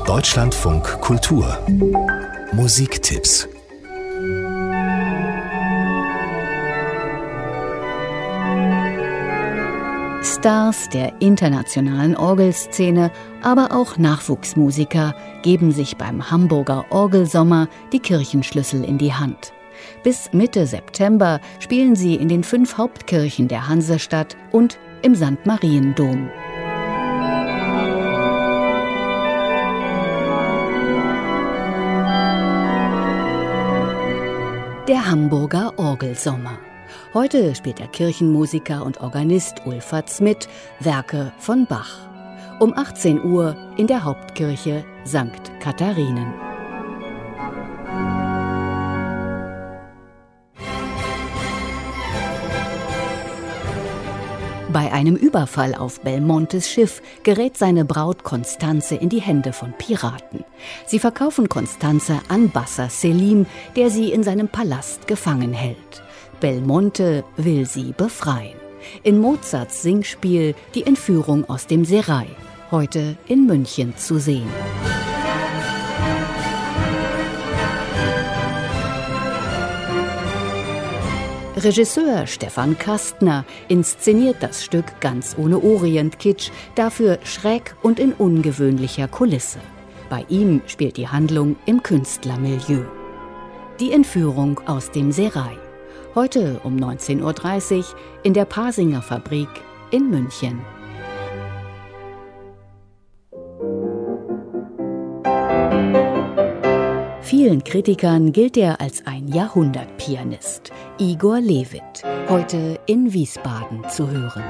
Deutschlandfunk Kultur Musiktipps. Stars der internationalen Orgelszene, aber auch Nachwuchsmusiker geben sich beim Hamburger Orgelsommer die Kirchenschlüssel in die Hand. Bis Mitte September spielen sie in den 5 Hauptkirchen der Hansestadt und im St. Mariendom. Der Hamburger Orgelsommer. Heute spielt der Kirchenmusiker und Organist Ulfert Smith Werke von Bach. Um 18 Uhr in der Hauptkirche St. Katharinen. Bei einem Überfall auf Belmontes Schiff gerät seine Braut Constanze in die Hände von Piraten. Sie verkaufen Constanze an Bassa Selim, der sie in seinem Palast gefangen hält. Belmonte will sie befreien. In Mozarts Singspiel Die Entführung aus dem Serail, heute in München zu sehen. Regisseur Stefan Kastner inszeniert das Stück ganz ohne Orient-Kitsch, dafür schräg und in ungewöhnlicher Kulisse. Bei ihm spielt die Handlung im Künstlermilieu. Die Entführung aus dem Serail. Heute um 19:30 Uhr in der Pasinger Fabrik in München. Vielen Kritikern gilt er als ein Jahrhundertpianist. Igor Levit, heute in Wiesbaden zu hören.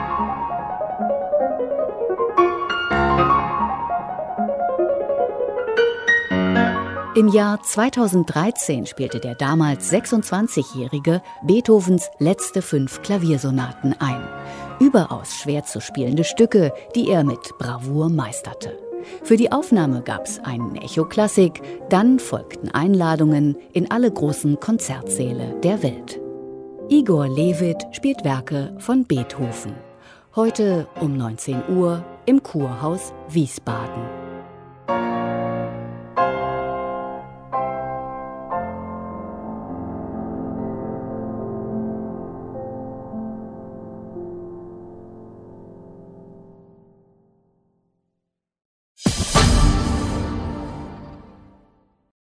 Im Jahr 2013 spielte der damals 26-Jährige Beethovens letzte 5 Klaviersonaten ein. Überaus schwer zu spielende Stücke, die er mit Bravour meisterte. Für die Aufnahme gab es einen Echo Klassik, dann folgten Einladungen in alle großen Konzertsäle der Welt. Igor Levit spielt Werke von Beethoven. Heute um 19 Uhr im Kurhaus Wiesbaden.